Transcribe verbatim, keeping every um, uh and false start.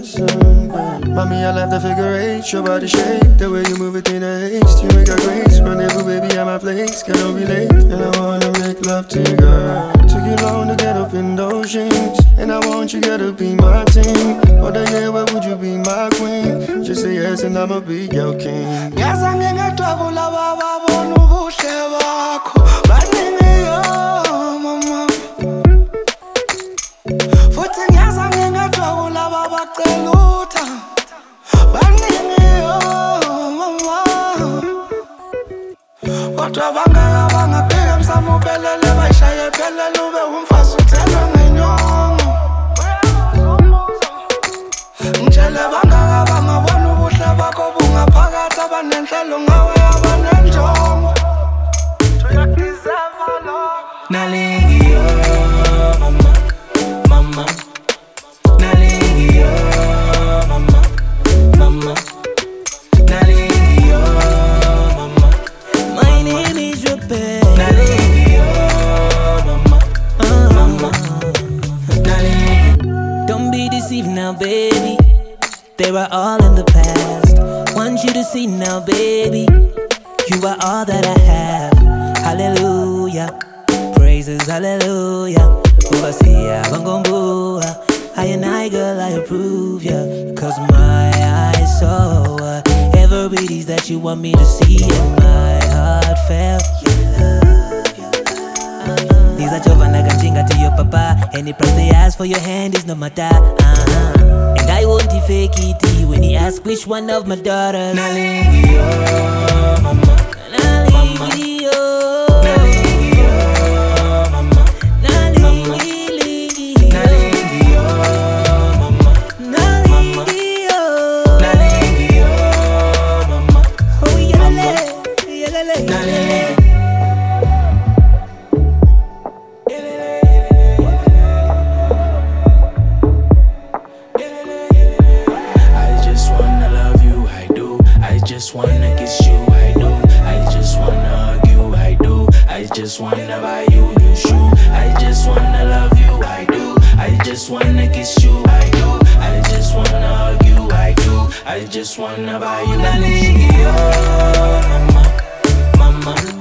listen, girl. Mommy, I love the figure eight, your body shape, the way you move it in a haste. You make a grace, rendezvous, baby, at my place. Can't be late, and I wanna make love to you, girl. Took you long to get up in those jeans, and I want you, girl, to be my team. What the hell, where would you be my queen? Just say yes, and I'ma be your king. Yes, I'm gonna trouble, baba, bonu bushe wako. Baningi yo, mama. Futhi ngiyaza ngingajabula babacela utha. Baningi yo, mama. Kodwa bangaka bangafika msamo uphelele bashaye phelele ube umfazi uthelwe ngenyongo. Ngitshele bangaka bangabona ubuhle bakho bungaphakathi abanenhlelo ngawe abanenjongo. Nalingi yo, mama, mama. Nalingi yo, mama, mama. Nalingi yo, mama. My name is Rebecca. Nalingi yo, mama, mama. Nalingi. Don't be deceived now, baby. They were all in the past. Want you to see now, baby. You are all that I have. Hallelujah. Praises, hallelujah. Overseer, Bangombua. I and I, girl, I approve ya. Cause my eyes saw whatever it is that you want me to see. And my heart felt your love, your love. These are Giovanna Ganjinga to your papa. Any price they ask for your hand is no matter. Uh-huh. And I won't fake it when he asks which one of my daughters. Nalingi yo, mama. Nalingi yo. Wanna kiss you, I do. I just wanna hug you, I do. I just wanna buy you new shoe. I just wanna love you, I do. I just wanna kiss you, I do. I just wanna hug you, I do. I just wanna buy you. Nalingi yo, mama, mama.